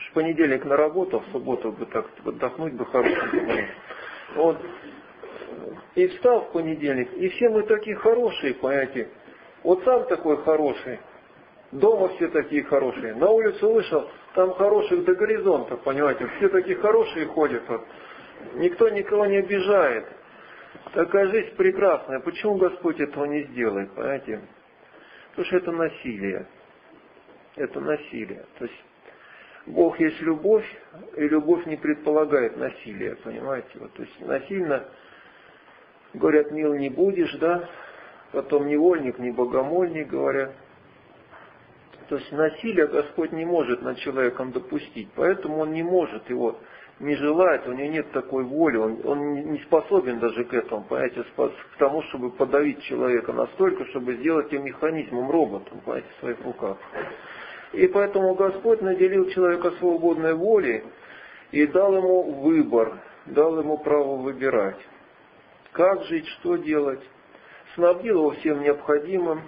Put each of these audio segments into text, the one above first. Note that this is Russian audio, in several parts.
В понедельник на работу, в субботу бы так отдохнуть бы хорошо. Вот. И встал в понедельник, и все мы такие хорошие, понимаете. Вот сам такой хороший, дома все такие хорошие. На улицу вышел, там хороших до горизонта, понимаете. Все такие хорошие ходят. Вот. Никто никого не обижает. Такая жизнь прекрасная. Почему Господь этого не сделает, понимаете? Потому что это насилие. Это насилие. То есть Бог есть любовь, и любовь не предполагает насилие, понимаете? Вот, то есть насильно, говорят, мил не будешь, да? Потом невольник, не богомольник, говорят. То есть насилие Господь не может над человеком допустить, поэтому Он не может его, не желает, у него нет такой воли, он не способен даже к этому, понимаете, к тому, чтобы подавить человека настолько, чтобы сделать его механизмом, роботом, понимаете, в своих руках. И поэтому Господь наделил человека свободной волей и дал ему выбор, дал ему право выбирать. Как жить, что делать. Снабдил его всем необходимым.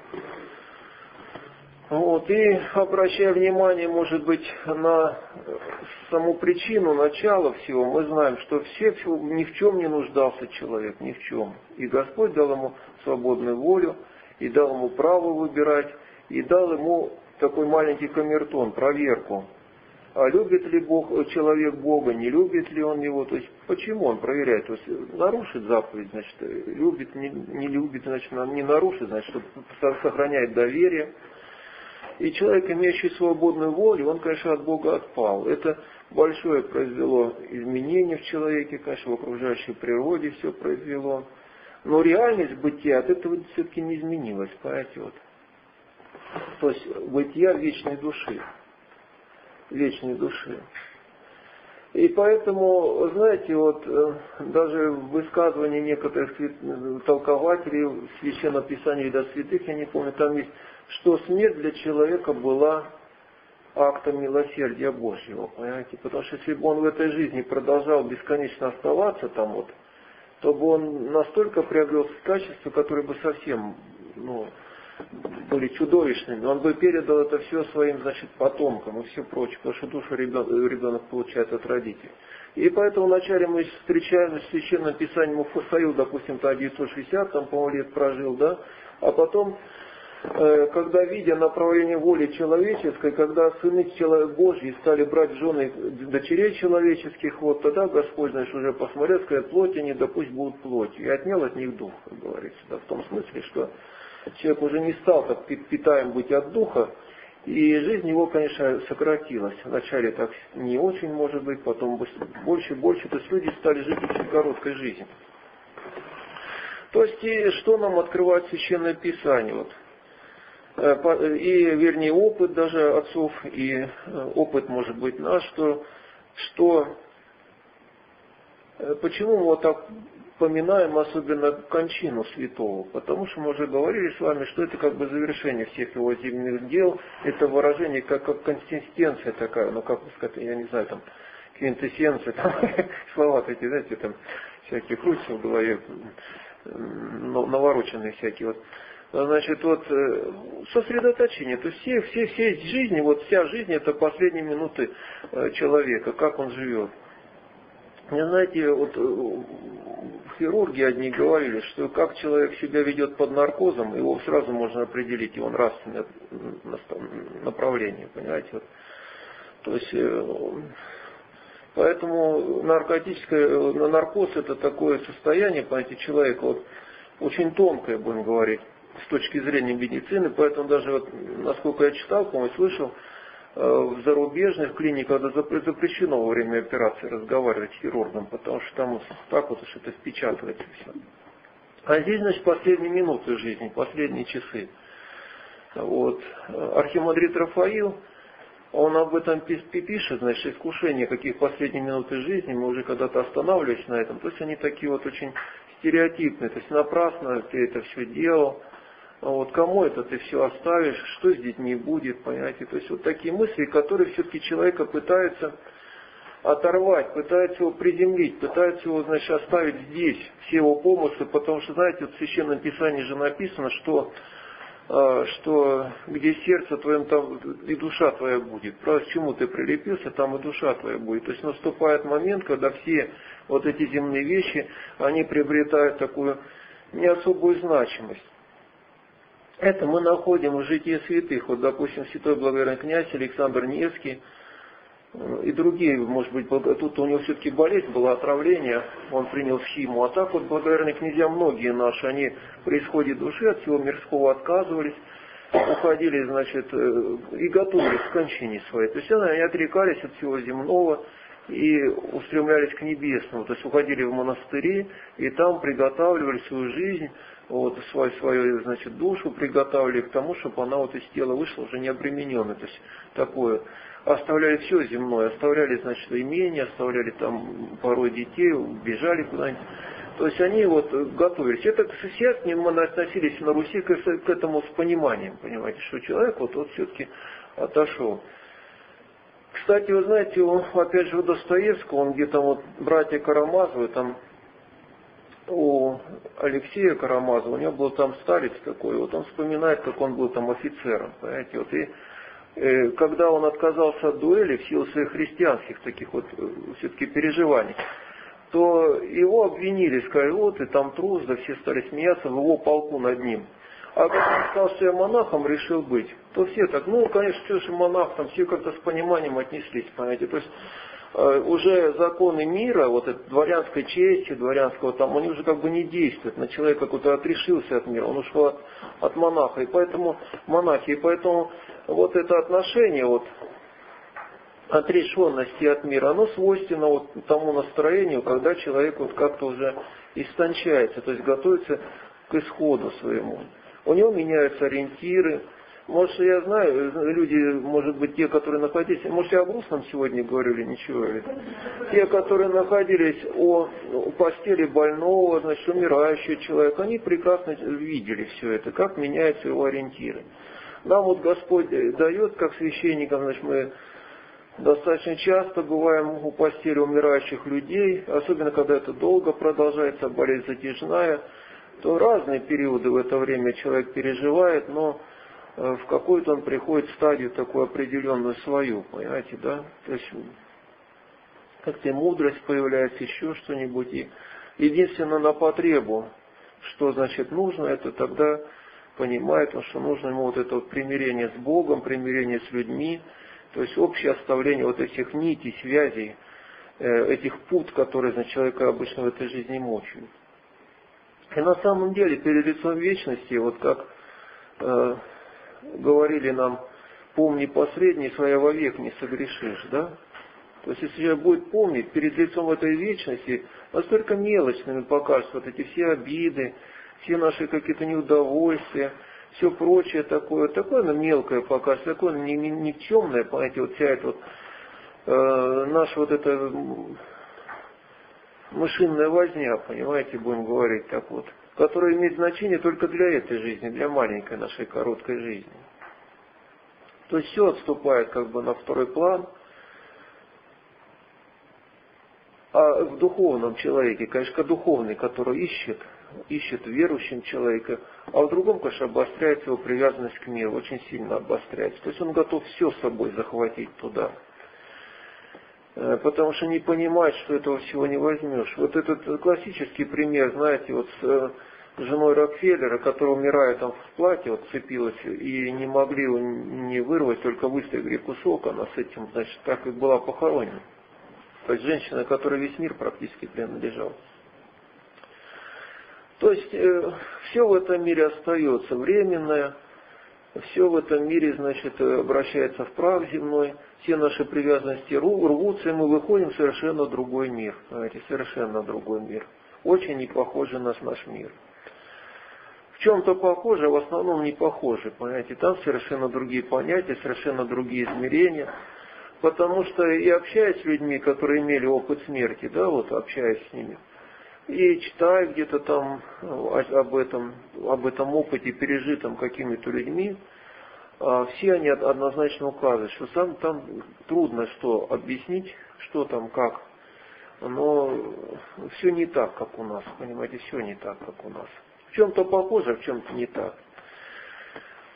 Вот, и обращая внимание, может быть, на саму причину, начало всего, мы знаем, что ни в чем не нуждался человек, ни в чем. И Господь дал ему свободную волю, и дал ему право выбирать, и дал ему такой маленький камертон, проверку. А любит ли человек Бога, не любит ли он его, то есть почему он проверяет, то есть нарушит заповедь, значит, любит, не любит, значит, не нарушит, значит, сохраняет доверие. И человек, имеющий свободную волю, он, конечно, от Бога отпал. Это большое произвело изменение в человеке, конечно, в окружающей природе все произвело. Но реальность бытия от этого все-таки не изменилась, понимаете, вот. То есть бытия вечной души. Вечной души. И поэтому, знаете, вот даже в высказывании некоторых толкователей Священного Писания и до святых, я не помню, там есть, что смерть для человека была актом милосердия Божьего, понимаете? Потому что если бы он в этой жизни продолжал бесконечно оставаться там вот, то бы он настолько приобрел качества, которые бы совсем, были чудовищными. Он бы передал это все своим, значит, потомкам и все прочее, потому что душу ребенок получает от родителей. И поэтому вначале мы встречаем в Священном Писании Муфасаил, допустим, 960, там, по-моему, лет прожил, да, а потом, когда, видя направление воли человеческой, когда сыны Божьи стали брать в жены дочерей человеческих, вот тогда Господь, значит, уже посмотрел, сказал, плоть они, да пусть будут плотью, и отнял от них дух, как говорится, да, в том смысле, что человек уже не стал так питаем быть от духа, и жизнь его, конечно, сократилась. Вначале так не очень, может быть, потом больше, то есть люди стали жить очень короткой жизнью. То есть, и что нам открывает Священное Писание? Вот. И, вернее, опыт даже отцов, и опыт, может быть, наш, что почему мы вот так поминаем особенно кончину святого, потому что мы уже говорили с вами, что это как бы завершение всех его земных дел, это выражение как консистенция такая, как бы сказать, я не знаю, там, квинтэссенция, там, слова такие, знаете, там, всякие крутятся в голове, навороченные всякие, вот. Значит, вот, сосредоточение, то есть все жизни, вот вся жизнь, это последние минуты человека, как он живет. Не знаете, вот хирурги одни говорили, что как человек себя ведет под наркозом, его сразу можно определить его нравственное направление, понимаете. Вот. То есть, поэтому наркоз это такое состояние, понимаете, человека вот, очень тонкое, будем говорить, с точки зрения медицины, поэтому даже, вот, насколько я читал, по-моему, слышал, в зарубежных клиниках запрещено во время операции разговаривать с хирургом, потому что там так вот уж это впечатывается все. А здесь, значит, последние минуты жизни, последние часы. Вот. Архимандрит Рафаил, он об этом пишет, значит, искушение, каких последние минуты жизни, мы уже когда-то останавливались на этом, то есть они такие вот очень стереотипные, то есть напрасно ты это все делал. Вот кому это ты все оставишь, что с детьми будет, понимаете. То есть вот такие мысли, которые все-таки человека пытаются оторвать, пытаются его приземлить, пытаются его, значит, оставить здесь, все его помыслы, потому что, знаете, вот в Священном Писании же написано, что что где сердце твоем, там и душа твоя будет. Правда, к чему ты прилепился, там и душа твоя будет. То есть наступает момент, когда все вот эти земные вещи, они приобретают такую не особую значимость. Это мы находим в житии святых. Вот, допустим, святой благоверный князь Александр Невский и другие, может быть, тут у него все-таки болезнь была, отравление, он принял схиму. А так вот благоверные князья многие наши, они при исходе души от всего мирского отказывались, уходили, значит, и готовились к кончине своей. То есть они отрекались от всего земного и устремлялись к небесному. То есть уходили в монастыри и там приготавливали свою жизнь, вот, свою, значит, душу приготавливали к тому, чтобы она вот из тела вышла уже не обремененной. То есть такое. Оставляли все земное, оставляли, значит, имение, оставляли там порой детей, бежали куда-нибудь. То есть они вот готовились. Это все к ним относились на Руси к этому с пониманием, понимаете, что человек вот все-таки отошел. Кстати, вы знаете, опять же, у Достоевского, он где-то вот братья Карамазовы, там у Алексея Карамазова, у него был там старец такой, вот он вспоминает, как он был там офицером, понимаете, вот и когда он отказался от дуэли в силу своих христианских таких вот все-таки переживаний, то его обвинили, сказали, вот ты там трус, да все стали смеяться в его полку над ним. А когда он сказал, что я монахом решил быть, то все так, ну, конечно, что же монах, там все как-то с пониманием отнеслись, понимаете, то есть уже законы мира, вот этой дворянской чести, дворянского там, они уже как бы не действуют на человека, какой-то отрешился от мира, он ушел от монаха, и поэтому монахи, и поэтому вот это отношение, вот отрешенности от мира, оно свойственно вот тому настроению, когда человек вот как-то уже истончается, то есть готовится к исходу своему. У него меняются ориентиры. Может, я знаю, люди, может быть, те, которые находились, может, я о грустном сегодня говорю или ничего, или те, которые находились у постели больного, значит, умирающего человека, они прекрасно видели все это, как меняются его ориентиры. Нам вот Господь дает, как священникам, значит, мы достаточно часто бываем у постели умирающих людей, особенно когда это долго продолжается, болезнь затяжная, то разные периоды в это время человек переживает, но в какую-то он приходит в стадию такую определенную свою, понимаете, да? То есть как-то и мудрость появляется, еще что-нибудь. И единственно на потребу, что значит нужно, это тогда понимает он, что нужно ему вот это вот примирение с Богом, примирение с людьми, то есть общее оставление вот этих нитей, связей, этих пут, которые, значит, человека обычно в этой жизни мучают. И на самом деле перед лицом вечности, вот как говорили нам, помни посредний, своя вовек не согрешишь, да? То есть, если человек будет помнить, перед лицом этой вечности, настолько мелочными покажутся вот эти все обиды, все наши какие-то неудовольствия, все прочее такое оно мелкое покажется, такое никчемное, понимаете, вот вся эта вот наша вот эта мышиная возня, понимаете, будем говорить так вот, которая имеет значение только для этой жизни, для маленькой нашей короткой жизни. То есть все отступает как бы на второй план. А в духовном человеке, конечно, духовный, который ищет верующим человека, а в другом, конечно, обостряется его привязанность к миру, очень сильно обостряется. То есть он готов все с собой захватить туда. Потому что не понимает, что этого всего не возьмешь. Вот этот классический пример, знаете, вот с женой Рокфеллера, которая, умирая там в платье, вот цепилась, и не могли его не вырвать, только выставили кусок, она с этим, значит, так и была похоронена. То есть женщина, которой весь мир практически принадлежал. То есть все в этом мире остается временное, все в этом мире, значит, обращается в прах земной, все наши привязанности рвутся, и мы выходим в совершенно другой мир. Знаете, совершенно другой мир. Очень не похожий на наш мир. В чем-то похоже, а в основном не похоже, понимаете. Там совершенно другие понятия, совершенно другие измерения. Потому что и общаясь с людьми, которые имели опыт смерти, да, вот общаясь с ними, и читая где-то там об этом опыте, пережитом какими-то людьми, все они однозначно указывают, что там трудно что объяснить, что там, как, но все не так, как у нас, понимаете, все не так, как у нас. В чем-то похоже, а в чем-то не так.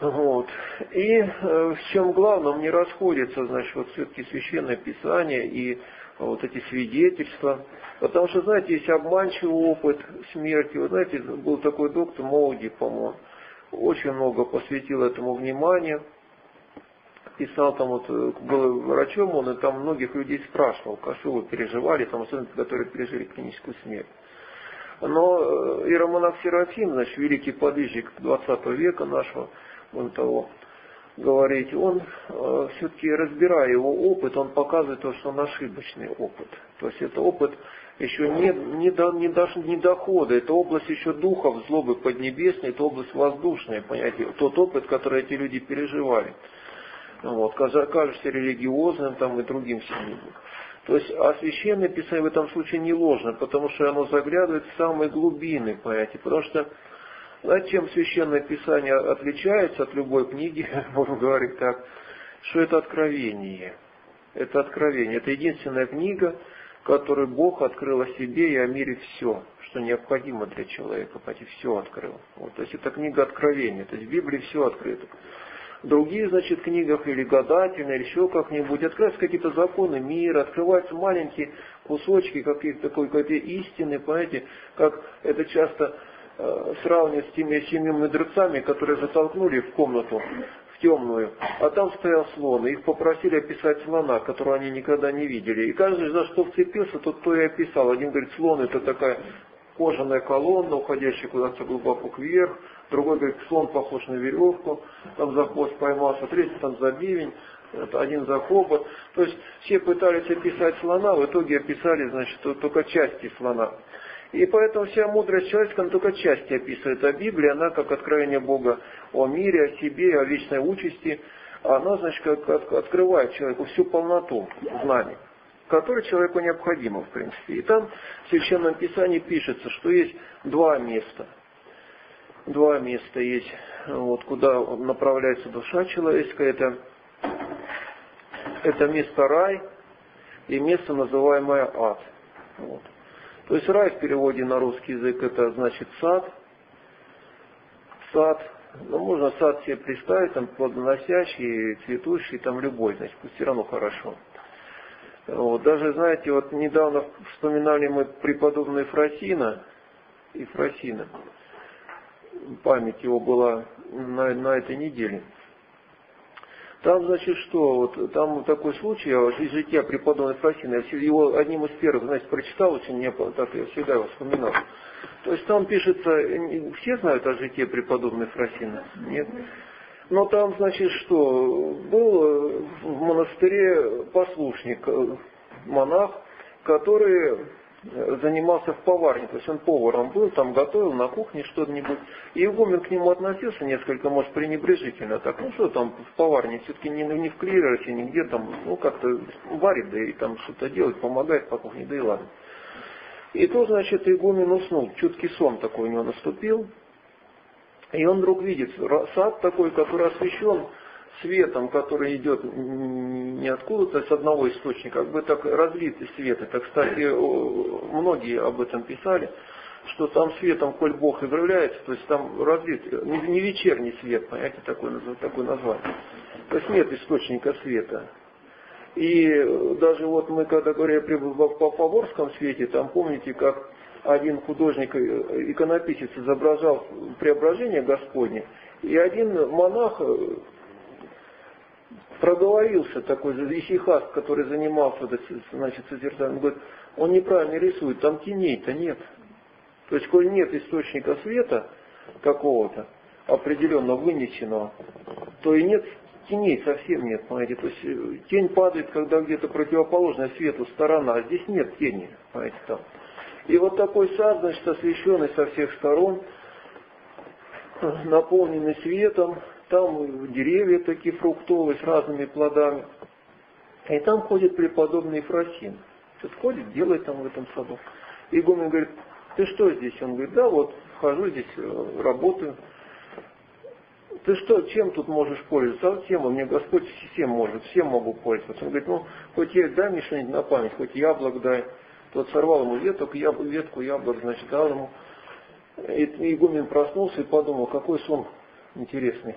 Вот. И в чем главном не расходится, значит, вот все-таки Священное Писание и вот эти свидетельства. Потому что, знаете, есть обманчивый опыт смерти. Вы знаете, был такой доктор Моуди, по-моему, очень много посвятил этому внимания. Писал там, вот, был врачом он, и там многих людей спрашивал, что вы переживали, там, особенно, которые пережили клиническую смерть. Но иеромонах Серафим, значит, великий подвижник 20 века нашего, он того говорить, он все-таки, разбирая его опыт, он показывает то, что он ошибочный опыт. То есть это опыт еще не дохода, это область еще духов, злобы поднебесной, это область воздушная, понимаете, тот опыт, который эти люди переживали. Вот, кажешься религиозным там, и другим сильным. То есть, а Священное Писание в этом случае не ложно, потому что оно заглядывает в самые глубины, понимаете. Потому что, знаете, чем Священное Писание отличается от любой книги, можно говорить так, что это откровение. Это откровение. Это единственная книга, в которой Бог открыл о себе и о мире все, что необходимо для человека, понимаете, все открыл. Вот, то есть, это книга откровения, то есть, в Библии все открыто. В других, значит, книгах или гадательно, или еще как-нибудь, открываются какие-то законы мира, открываются маленькие кусочки какой-то истины, понимаете, как это часто сравнивают с теми 7 мудрецами, которые затолкнули в комнату, в темную, а там стоял слон, и их попросили описать слона, которого они никогда не видели. И каждый, за что вцепился, тот то и описал. Один говорит, слон это такая кожаная колонна, уходящая куда-то глубоко вверх. Другой говорит, слон похож на веревку, там за хвост поймался, третий там за бивень, один за хобот. То есть все пытались описать слона, в итоге описали, значит, только части слона. И поэтому вся мудрость человеческая, она только части описывает. А Библия, она как откровение Бога о мире, о себе, о вечной участи, она, значит, как открывает человеку всю полноту знаний, которое человеку необходимо, в принципе. И там в Священном Писании пишется, что есть два места. Два места есть, вот, куда направляется душа человеческая. Это место рай и место, называемое ад. Вот. То есть рай в переводе на русский язык это значит сад. Сад. Ну, можно сад себе представить, там плодоносящий, цветущий, там любой, значит, все равно хорошо. Вот. Даже, знаете, вот недавно вспоминали мы преподобного Ефросина. Память его была на этой неделе. Там, значит, что? Вот, там такой случай, вот, из жития преподобного Ефросина, я его одним из первых, значит, прочитал, очень мне так, я всегда его вспоминал. То есть там пишется, все знают о житии преподобного Ефросина? Нет? Но там, значит, что? Был в монастыре послушник, монах, который занимался в поварне, то есть он поваром был, там готовил на кухне что-нибудь. И игумен к нему относился несколько, может, пренебрежительно. Так, ну что там в поварне, все-таки не в клиросе, нигде там, ну как-то варит, да и там что-то делает, помогает по кухне, да и ладно. И то, значит, игумен уснул, чуткий сон такой у него наступил. И он вдруг видит сад такой, который освещен светом, который идет не откуда-то, с одного источника, как бы так разлитый свет. Это, кстати, многие об этом писали, что там светом, коль Бог является, то есть там разлит, не вечерний свет, понимаете, такое название. То есть нет источника света. И даже вот мы, когда говорили по Поворском свете, там помните, как один художник, иконописец изображал преображение Господне, и один монах проговорился, такой исихаст, который занимался, значит, созерцанием, он говорит, он неправильно рисует, там теней-то нет. То есть, коль нет источника света какого-то, определенно вынесенного, то и нет теней, совсем нет, понимаете. То есть, тень падает, когда где-то противоположная свету сторона, а здесь нет тени, понимаете, там. И вот такой сад, значит, освещенный со всех сторон, наполненный светом, там деревья такие фруктовые с разными плодами. И там ходит преподобный Ефросин. Тут ходит, делает там в этом саду. Игумен говорит, ты что здесь? Он говорит, да, вот, хожу здесь, работаю. Ты что, чем тут можешь пользоваться? Всем, мне Господь всем может, всем могу пользоваться. Он говорит, ну, хоть дай мне что-нибудь на память, хоть яблок дай. Тот сорвал ему ветку яблок, значит, дал ему. И игумен проснулся и подумал, какой сон интересный.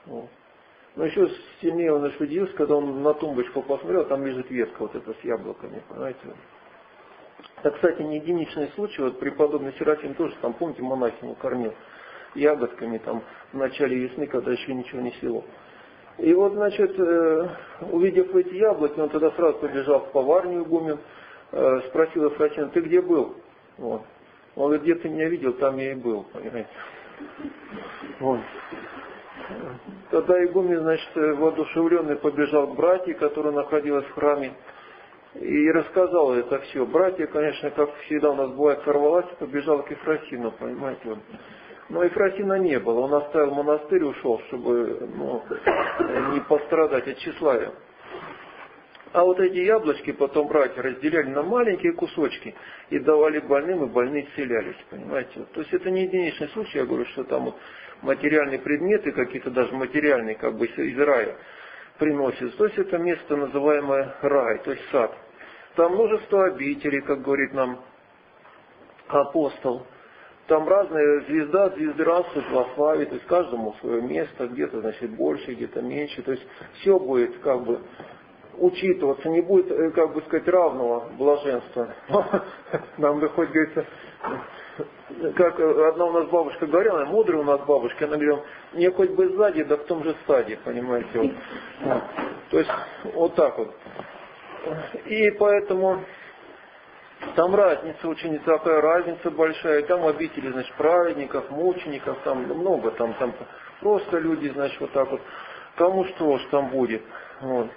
Вот. Но еще сильнее он удивился, когда он на тумбочку посмотрел, там лежит ветка вот эта с яблоками, понимаете. Это, кстати, не единичный случай, вот преподобный Серафим тоже, там, помните, монахиню кормил ягодками там в начале весны, когда еще ничего не село. И вот, значит, увидев эти яблоки, он тогда сразу побежал в поварню игумен, спросил Ефросина: ты где был? Вот. Он говорит: где ты меня видел, там я и был, понимаете. Вот. Тогда игумен, значит, воодушевленный побежал к братьям, которая находилась в храме, и рассказал это все. Братья, конечно, как всегда у нас бывает, сорвалась и побежала к Ефросину, понимаете. Вот. Но Ефросина не было, он оставил монастырь и ушел, чтобы не пострадать от тщеславия. А вот эти яблочки потом братья разделяли на маленькие кусочки и давали больным, и больные исцелялись, понимаете. Вот. То есть это не единичный случай, я говорю, что там вот материальные предметы, какие-то даже материальные, как бы из рая приносят. То есть это место, называемое рай, то есть сад. Там множество обителей, как говорит нам апостол. Там разная звезда, от звезды растут во славе, то есть каждому свое место, где-то, значит, больше, где-то меньше. То есть все будет как бы учитываться, не будет, как бы сказать, равного блаженства. Нам выходит, говорится, как одна у нас бабушка говорила, мудрая у нас бабушка, она говорила: мне хоть бы сзади, да в том же стаде, понимаете. Вот. То есть вот так вот. И поэтому там разница очень такая, разница большая. Там обители, значит, праведников, мучеников, там много, там просто люди, значит, вот так вот. Кому что ж там будет. Вот.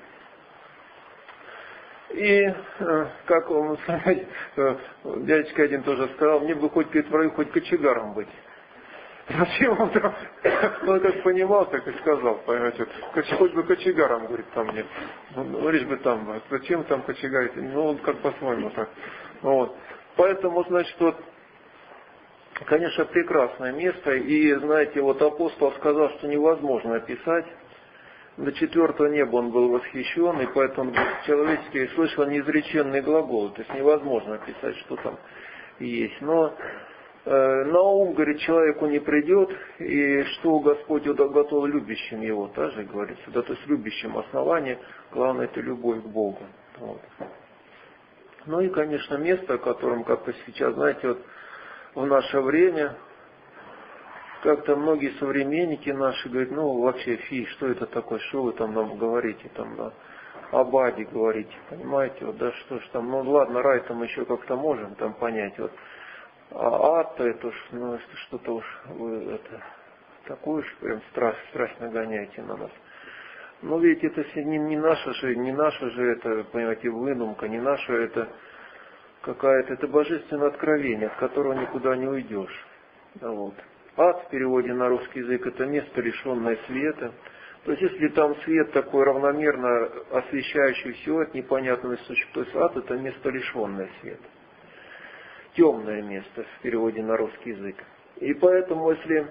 И, как он, дядечка один тоже сказал: мне бы хоть в раю, хоть кочегаром быть. Зачем он там? Он как понимал, так и сказал, понимаете. Хоть бы кочегаром, говорит, там мне. Ну, лишь бы там, зачем там кочегарить? Ну, он как по-своему так. Вот. Поэтому, значит, вот, конечно, прекрасное место. И, знаете, вот апостол сказал, что невозможно описать. До 4-го неба он был восхищен, и поэтому человеческий слышал неизреченные глаголы. То есть невозможно описать, что там есть. Но на ум, говорит, человеку не придет, и что Господь готов любящим его, также говорится. Да, то есть любящим основание, главное, это любовь к Богу. Вот. Ну и, конечно, место, о котором как-то сейчас, знаете, вот в наше время как-то многие современники наши говорят: ну вообще что это такое, что вы там нам говорите, там, да, об аде говорите, понимаете, вот, да, что ж там, ну ладно, рай там еще как-то можем там понять, вот, а ад-то это уж, ну, что-то уж вы это, такую уж прям страсть нагоняете на нас. Но ведь это не наша же это, понимаете, выдумка, не наша это какая-то, это божественное откровение, от которого никуда не уйдешь. Да, вот. Ад в переводе на русский язык — это место, лишенное света. То есть если там свет такой равномерно освещающий все от непонятного источника, то есть ад — это место, лишенное света. Темное место в переводе на русский язык. И поэтому, если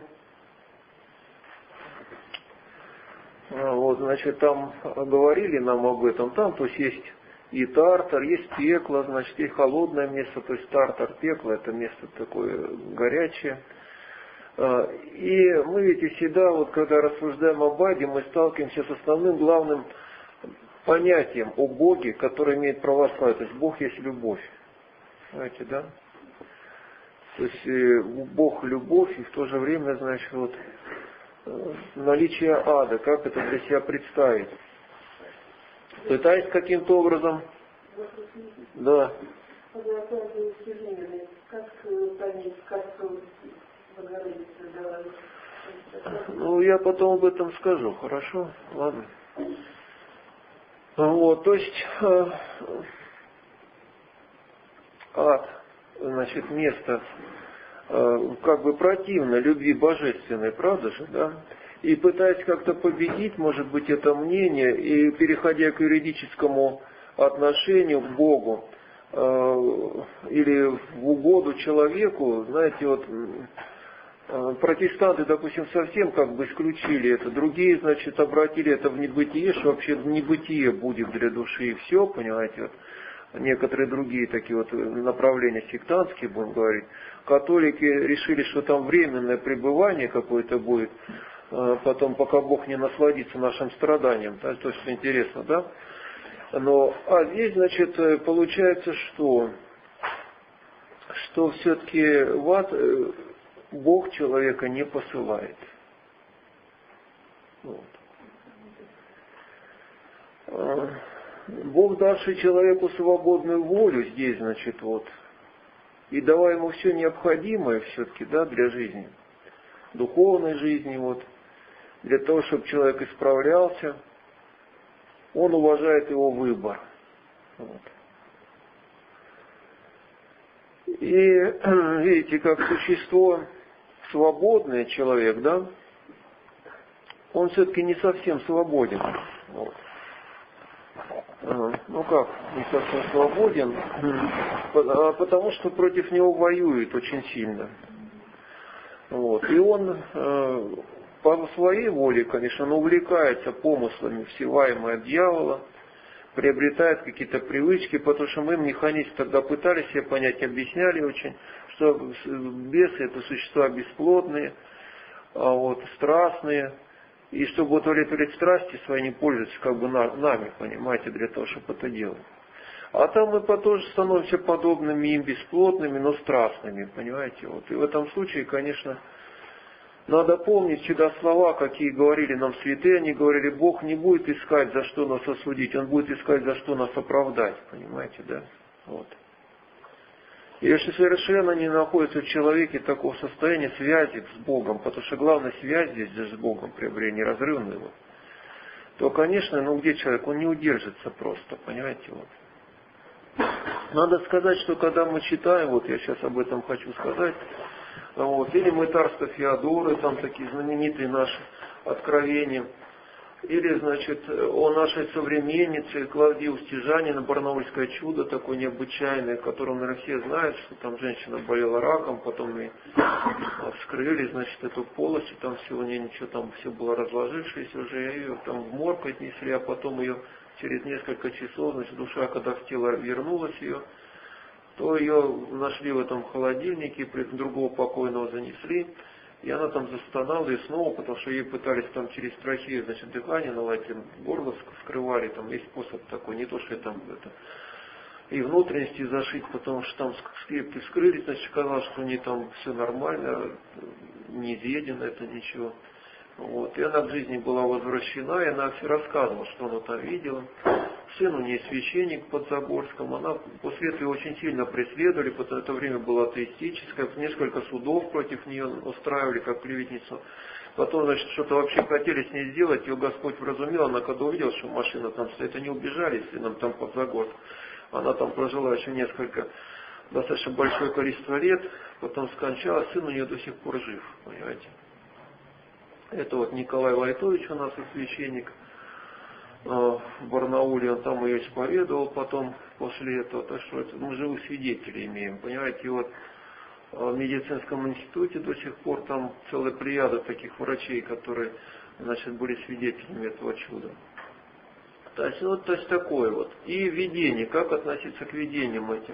вот, значит, там говорили нам об этом, там, то есть и тартар, есть пекло, значит, есть холодное место, то есть тартар, пекло — это место такое горячее. И мы ведь всегда, вот когда рассуждаем об аде, мы сталкиваемся с основным главным понятием о Боге, которое имеет православие. То есть Бог есть любовь. Знаете, да? То есть Бог любовь, и в то же время, значит, вот наличие ада, как это для себя представить. Пытаясь каким-то образом... Да. Ну, я потом об этом скажу, хорошо? Ладно. Вот, то есть ад, значит, место как бы противно любви божественной, правда же, да? И пытаясь как-то победить, может быть, это мнение, и переходя к юридическому отношению к Богу, или в угоду человеку, знаете, вот протестанты, допустим, совсем как бы исключили это, другие, значит, обратили это в небытие, что вообще в небытие будет для души и все, понимаете, вот. Некоторые другие такие вот направления сектантские, будем говорить, католики решили, что там временное пребывание какое-то будет потом, пока Бог не насладится нашим страданием. Это очень интересно, да? Но, здесь, значит, получается, что все-таки в ад Бог человека не посылает. Вот. Бог, давший человеку свободную волю здесь, значит, вот, и давая ему все необходимое все-таки, да, для жизни, духовной жизни, вот, для того, чтобы человек исправлялся, он уважает его выбор. Вот. И видите, как существо свободное человек, да, он все-таки не совсем свободен. Вот. Ну как, не совсем свободен, потому что против него воюет очень сильно. Вот. И он по своей воле, конечно, он увлекается помыслами, всеваемые от дьявола, приобретает какие-то привычки, потому что мы, механисты, тогда пытались себе понять, объясняли очень, что бесы — это существа бесплотные, вот, страстные, и чтобы удовлетворить страсти свои, не пользуются как бы нами, понимаете, для того, чтобы это делать. А там мы тоже становимся подобными им, бесплотными, но страстными, понимаете. Вот. И в этом случае, конечно, надо помнить всегда слова, какие говорили нам святые. Они говорили: Бог не будет искать, за что нас осудить, Он будет искать, за что нас оправдать, понимаете, да? Вот. И если совершенно не находится в человеке такого состояния связи с Богом, потому что главная связь здесь с Богом, приобрели неразрывную его, то, конечно, где человек, он не удержится просто, понимаете, вот. Надо сказать, что когда мы читаем, вот я сейчас об этом хочу сказать, вот, или мытарство Феодоры, там такие знаменитые наши откровения, или, значит, о нашей современнице Клавдии Устижанина, барнаульское чудо такое необычайное, которое, наверное, все знают, что там женщина болела раком, потом и вскрыли, значит, эту полость, и там всего ничего, там все было разложившееся уже, ее там в морг отнесли, а потом ее через несколько часов, значит, душа, когда в тело вернулась ее, то ее нашли в этом холодильнике, другого покойного занесли, и она там застонала, и снова, потому что ей пытались там через трахею, значит, дыхание наладить, горло вскрывали, там есть способ такой, не то, что там это, и внутренности зашить, потому что там скрепки вскрылись, значит, казалось, что у нее там все нормально, не изъедено это ничего. Вот. И она к жизни была возвращена, и она все рассказывала, что она там видела. Сын у нее священник под Загорском, она после этого очень сильно преследовали, потому что это время было атеистическое, несколько судов против нее устраивали как клеветницу. Потом, значит, что-то вообще хотели с ней сделать, ее Господь вразумил, она когда увидела, что машина там стоит, они убежали с сыном там под Загорск. Она там прожила еще достаточно большое количество лет, потом скончалась, сын у нее до сих пор жив, понимаете. Это вот Николай Войтович у нас и священник в Барнауле, он там ее исповедовал потом после этого, так что мы живых свидетелей имеем, понимаете, и вот в медицинском институте до сих пор там целая плеяда таких врачей, которые, значит, были свидетелями этого чуда. То есть такое вот. И видение, как относиться к видениям этим.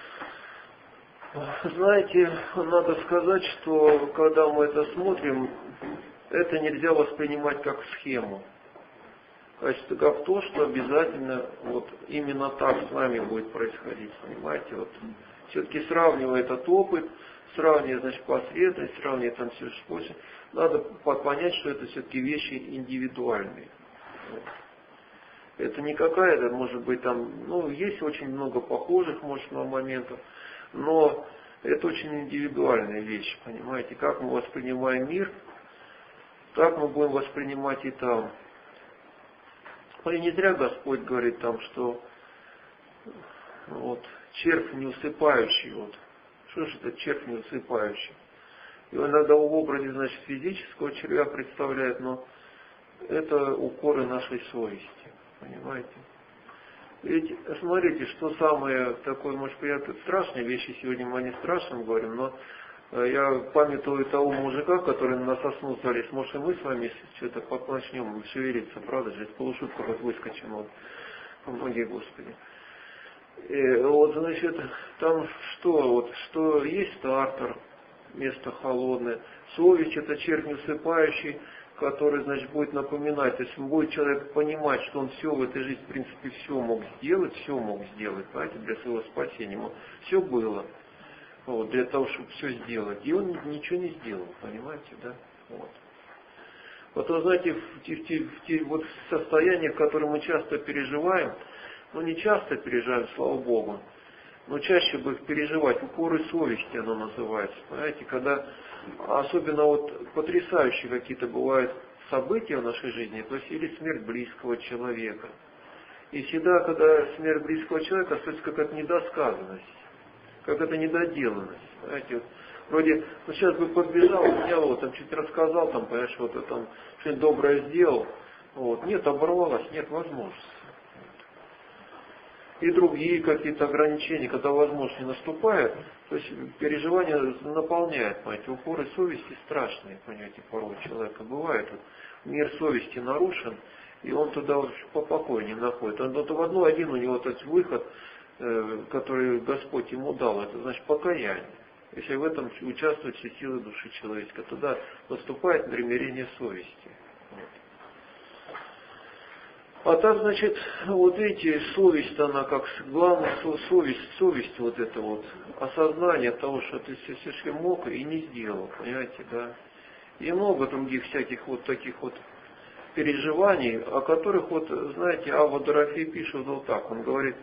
Знаете, надо сказать, что когда мы это смотрим, это нельзя воспринимать как схему. То есть как то, что обязательно вот именно так с нами будет происходить, понимаете? Вот. Все-таки сравнивая этот опыт, сравнивая, значит, последовательность, сравнивая там все способ, надо понять, что это все-таки вещи индивидуальные. Вот. Это не какая-то, может быть, там, есть очень много похожих, может, моментов, но это очень индивидуальная вещь, понимаете? Как мы воспринимаем мир, так мы будем воспринимать и там. И не зря Господь говорит там, что вот червь неусыпающий, вот. Что же это червь неусыпающий? Его иногда в образе, значит, физического червя представляет, но это укоры нашей совести, понимаете? Ведь смотрите, что самое такое, может, приятное, страшные вещи сегодня мы не страшным говорим, но я памятую того мужика, который на сосну залез. Может, и мы с вами что-то начнем шевелиться, правда же? Полушутка вот выскочим, вот, помоги Господи. И вот, значит, там что есть стартер, место холодное. Совесть — это червь неусыпающий, который, значит, будет напоминать, то есть будет человек понимать, что он все в этой жизни, в принципе, все мог сделать, понимаете, для своего спасения. Ему все было, вот, для того, чтобы все сделать. И он ничего не сделал, понимаете, да? Вот. Вот вы знаете, вот в состояниях, которые мы часто переживаем, ну не часто переживаем, слава Богу, но чаще бы их переживать, укоры совести оно называется, понимаете, когда особенно вот потрясающие какие-то бывают события в нашей жизни, то есть или смерть близкого человека. И всегда, когда смерть близкого человека, остается какая-то недосказанность, какая-то недоделанность, понимаете, вот. Вроде, ну сейчас бы подбежал, взял его, там чуть рассказал, там, понимаешь, вот там что-нибудь доброе сделал. Вот. Нет, оборвалось, нет возможности. И другие какие-то ограничения, когда возможность не наступает, то есть переживания наполняют, понимаете, укоры совести страшные, понимаете, порой у человека бывает. Вот, мир совести нарушен, и он туда вот попокойнее находит. Вот один у него тот выход, который Господь ему дал, это значит покаяние. Если в этом участвуют все силы души человеческой, тогда наступает примирение совести. Вот. А так, значит, вот эти совесть, она как главная совесть вот это вот, осознание того, что ты все мог и не сделал, понимаете, да. И много других всяких вот таких вот переживаний, о которых вот, знаете, Авва Дорофей пишет вот так, он говорит: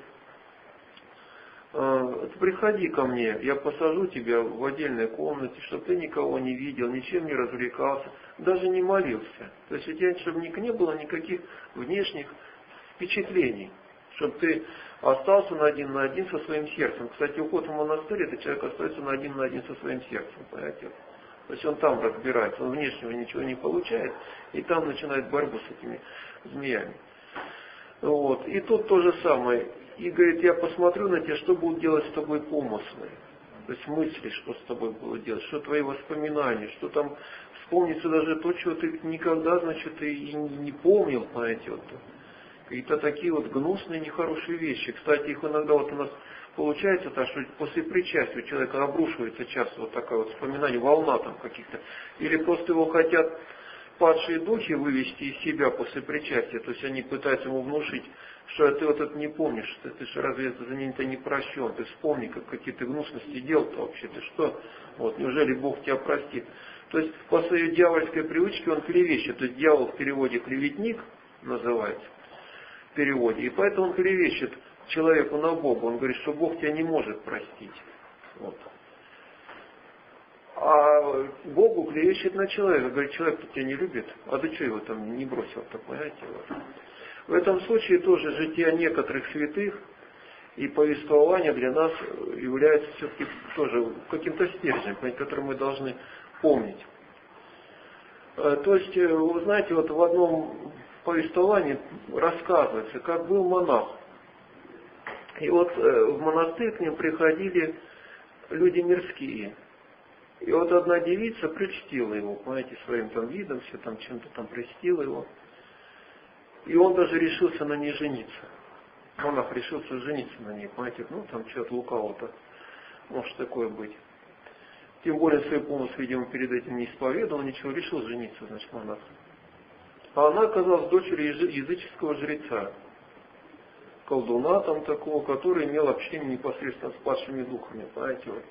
приходи ко мне, я посажу тебя в отдельной комнате, чтобы ты никого не видел, ничем не развлекался, даже не молился. То есть у тебя, чтобы не было никаких внешних впечатлений, чтобы ты остался на один со своим сердцем. Кстати, уход в монастырь, это человек остается на один со своим сердцем, понимаете? То есть он там разбирается, он внешнего ничего не получает, и там начинает борьбу с этими змеями. Вот. И тут то же самое. И говорит, я посмотрю на тебя, что будут делать с тобой помыслы. То есть мысли, что с тобой будут делать, что твои воспоминания, что там вспомнится даже то, чего ты никогда, значит, и не помнил, знаете, вот. Какие-то такие вот гнусные, нехорошие вещи. Кстати, их иногда вот у нас получается так, что после причастия у человека обрушивается часто вот такое вот вспоминание, волна там каких-то. Или просто его хотят падшие духи вывести из себя после причастия. То есть они пытаются ему внушить, что ты вот это не помнишь, что ты же разве это за ним-то не прощен, ты вспомни, как какие-то гнусности делал-то вообще, ты что? Вот, неужели Бог тебя простит? То есть по своей дьявольской привычке он клевещет. То есть дьявол в переводе клеветник называется. В переводе. И поэтому он клевещет человеку на Бога. Он говорит, что Бог тебя не может простить. Вот. А Богу клевещет на человека. Говорит, человек-то тебя не любит. А ты что его там не бросил-то, понимаете? Вот. В этом случае тоже жития некоторых святых и повествование для нас является все-таки тоже каким-то стержнем, который мы должны помнить. То есть, вы знаете, вот в одном повествовании рассказывается, как был монах. И вот в монастырь к ним приходили люди мирские. И вот одна девица прельстила его, понимаете, своим там видом, все там чем-то там прельстила его. И он даже решился на ней жениться. Монах решился жениться на ней, понимаете, ну там что-то лукаво-то может такое быть. Тем более свою помощь, видимо, перед этим не исповедовал, ничего, решил жениться, значит, монах. А она оказалась дочерью языческого жреца, колдуна там такого, который имел общение непосредственно с падшими духами, понимаете, вот.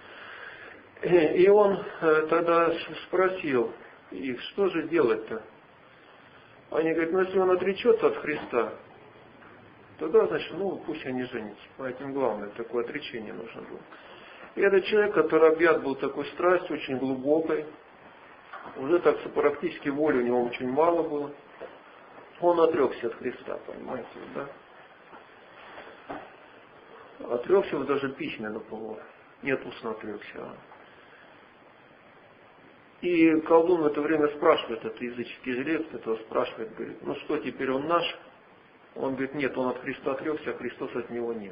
И он тогда спросил их, что же делать-то? Они говорят, ну если он отречется от Христа, тогда, значит, ну пусть они женятся. Поэтому главное, такое отречение нужно было. И этот человек, который объят был такой страстью, очень глубокой, уже так что практически воли у него очень мало было, он отрекся от Христа, понимаете, да? Отрекся вот даже письменно было. Нет, устно отрекся. И колдун в это время спрашивает, это языческий жрец, этого спрашивает, говорит, ну что, теперь он наш? Он говорит, нет, он от Христа отрекся, а Христос от него нет.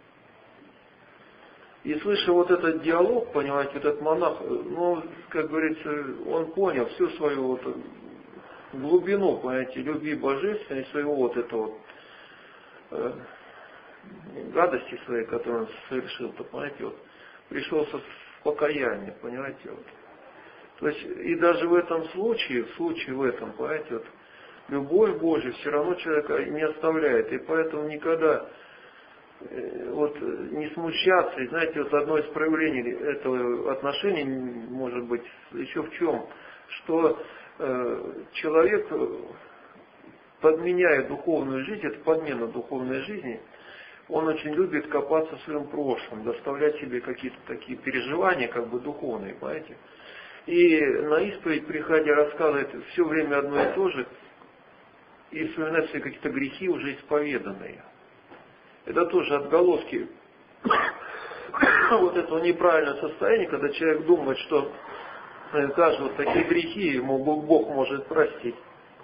И слыша вот этот диалог, понимаете, этот монах, ну, как говорится, он понял всю свою вот глубину, понимаете, любви божественной, своего вот этого гадости своей, которую он совершил, то, понимаете, вот, пришел в покаяние, понимаете, вот. То есть, и даже в этом случае, понимаете, вот, любовь Божия все равно человека не оставляет. И поэтому никогда вот не смущаться. И знаете, вот одно из проявлений этого отношения может быть еще в чем? Что человек, подменяя духовную жизнь, это подмена духовной жизни, он очень любит копаться в своем прошлом, доставлять себе какие-то такие переживания, как бы духовные, понимаете? И на исповедь, приходя, рассказывает все время одно и то же, и вспоминать свои какие-то грехи, уже исповеданные. Это тоже отголоски вот этого неправильного состояния, когда человек думает, что даже вот такие грехи ему Бог может простить.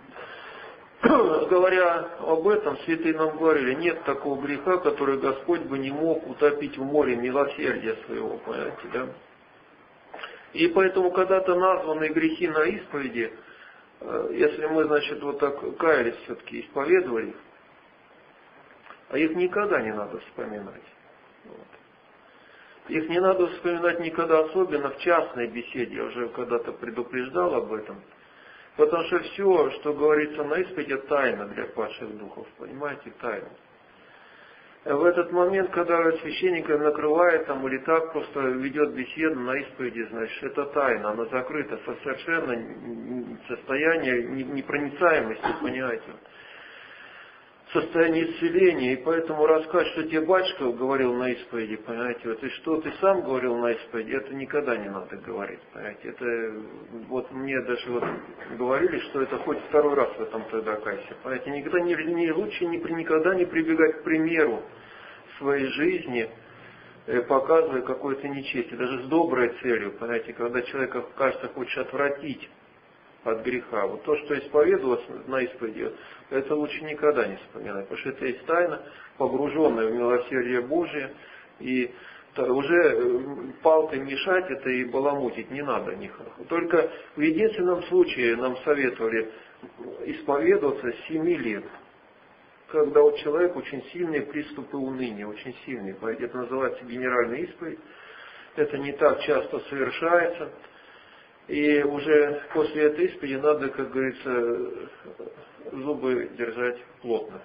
Говоря об этом, святые нам говорили, нет такого греха, который Господь бы не мог утопить в море милосердия своего, понимаете, да? И поэтому когда-то названные грехи на исповеди, если мы, значит, вот так каялись все-таки, исповедовали их, а их никогда не надо вспоминать. Вот. Их не надо вспоминать никогда, особенно в частной беседе, я уже когда-то предупреждал об этом. Потому что все, что говорится на исповеди, тайна для падших духов, понимаете, тайна. В этот момент, когда священника накрывает там, или так просто ведет беседу на исповеди, значит, это тайна, она закрыта, совершенно состояние непроницаемости, понимаете, состояние исцеления. И поэтому рассказать, что тебе батюшка говорил на исповеди, понимаете, вот, и что ты сам говорил на исповеди, это никогда не надо говорить, понимаете. Это вот мне даже вот говорили, что это хоть второй раз в этом тогда кайся, понимаете. Никогда лучше никогда не прибегать к примеру своей жизни, показывая какое-то нечестие, даже с доброй целью, понимаете, когда человека, кажется, хочешь отвратить от греха. Вот то, что исповедовалось на исповеди, это лучше никогда не вспоминать, потому что это есть тайна, погруженная в милосердие Божие, и уже палкой мешать это и баламутить не надо них. Только в единственном случае нам советовали исповедоваться с 7 лет, когда у человека очень сильные приступы уныния, очень сильные. Это называется генеральная исповедь. Это не так часто совершается. И уже после этой исповеди надо, как говорится, зубы держать плотно.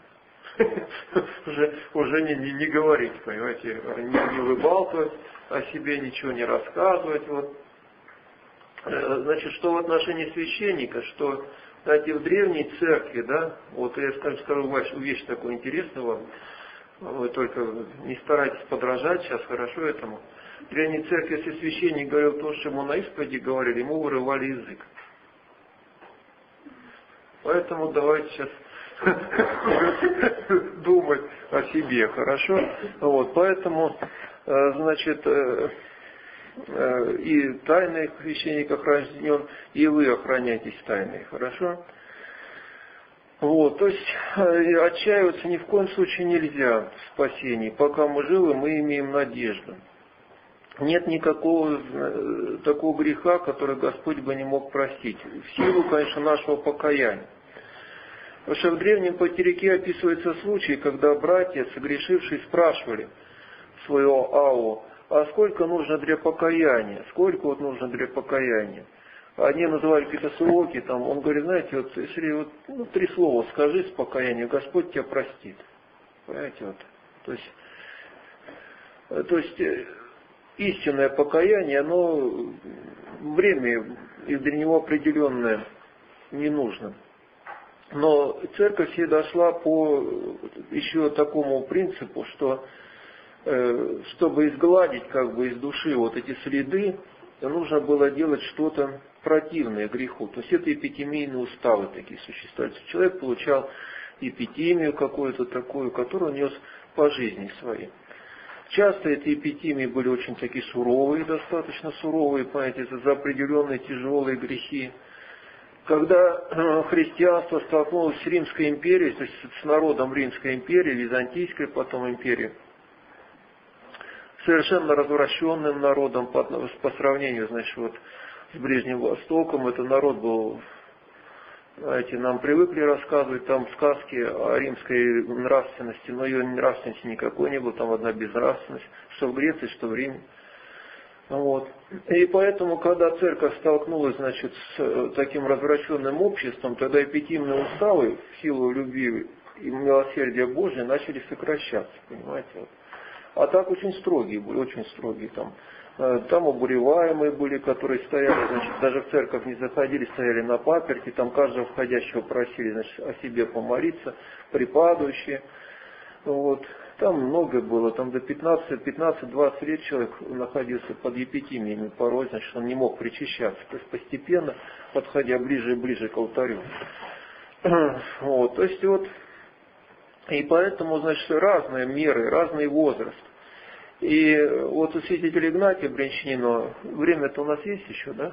Уже не говорить, понимаете, не выбалтывать о себе, ничего не рассказывать. Вот. Значит, что в отношении священника, что, знаете, в древней церкви, да, вот я скажу вещь такую интересную вам, вы только не старайтесь подражать сейчас, хорошо этому. В древней церкви, если священник говорил то, что ему на исповеди говорили, ему вырывали язык. Поэтому давайте сейчас думать о себе, хорошо? Вот, поэтому, значит, и тайный священник охранен, и вы охраняйтесь тайной, хорошо? Вот, то есть отчаиваться ни в коем случае нельзя в спасении. Пока мы живы, мы имеем надежду. Нет никакого такого греха, который Господь бы не мог простить. В силу, конечно, нашего покаяния. Потому что в древнем Патерике описывается случай, когда братья, согрешившие, спрашивали своего Аву, а сколько нужно для покаяния? Сколько вот нужно для покаяния? Они называли какие-то сроки, там, он говорит, знаете, вот если вот, 3 слова скажи с покаянием, Господь тебя простит. Понимаете, вот. То есть истинное покаяние, оно время из-за него определенное не нужно. Но церковь всегда шла по еще такому принципу, что чтобы изгладить как бы из души вот эти следы, нужно было делать что-то противное греху. То есть это эпитемийные уставы такие существовали. Человек получал эпитемию какую-то такую, которую он нес по жизни своей. Часто эти эпитемии были очень такие суровые, достаточно суровые, понимаете, за определенные тяжелые грехи. Когда христианство столкнулось с Римской империей, то есть с народом Римской империи, Византийской потом империи, совершенно развращенным народом по сравнению, значит, вот с Ближним Востоком, это народ был, знаете, нам привыкли рассказывать там сказки о римской нравственности, но ее нравственности никакой не было, там одна безнравственность, что в Греции, что в Риме. Вот. И поэтому, когда церковь столкнулась, значит, с таким развращенным обществом, тогда эпитимные уставы в силу любви и милосердия Божия начали сокращаться, понимаете? Вот. А так очень строгие были, очень строгие там. Там обуреваемые были, которые стояли, значит, даже в церковь не заходили, стояли на паперти, там каждого входящего просили, значит, о себе помолиться, припадающие. Вот. Там много было, там до 15-20 лет человек находился под епитимиями порой, значит, он не мог причащаться. То есть постепенно, подходя ближе и ближе к алтарю. Вот, то есть вот, и поэтому, значит, разные меры, разный возраст. И вот у святителя Игнатия Брянчанинова, время-то у нас есть еще, да?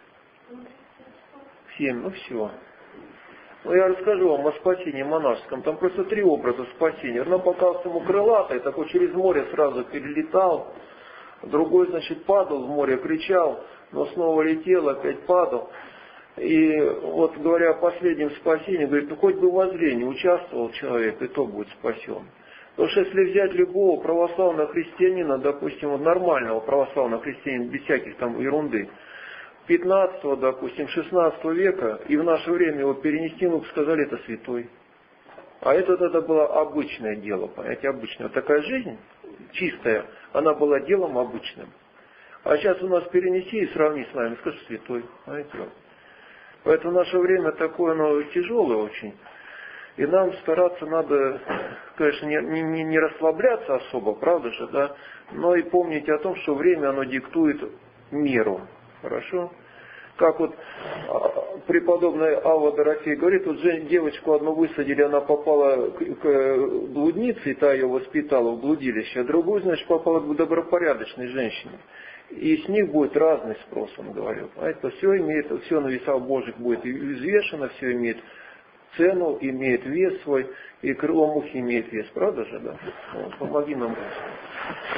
7, ну все. Ну, я расскажу вам о спасении монашеском. Там просто 3 образа спасения. Одно показалось ему крылатой, такой через море сразу перелетал. Другой, значит, падал в море, кричал, но снова летел, опять падал. И вот, говоря о последнем спасении, говорит, ну хоть бы в воззрении участвовал человек, и то будет спасен. Потому что если взять любого православного христианина, допустим, вот нормального православного христианина, без всяких там ерунды, 15, допустим, 16 века, и в наше время его перенести, мы бы сказали, это святой. А это было обычное дело, понимаете, обычное. Вот такая жизнь чистая, она была делом обычным. А сейчас у нас перенеси и сравни с нами, скажи, святой, понимаете. Поэтому наше время такое, оно тяжелое очень. И нам стараться надо, конечно, не расслабляться особо, правда же, да, но и помнить о том, что время, оно диктует меру. Хорошо? Как вот преподобная Авва Дорофея говорит, вот девочку одну высадили, она попала к блуднице, и та ее воспитала в блудилище, а другую, значит, попала к добропорядочной женщине. И с них будет разный спрос, он говорил. А это все имеет, все на весах Божьих будет взвешено, все имеет цену, имеет вес свой, и крыло мухи имеет вес. Правда же, да? Вот, помоги нам, Господи.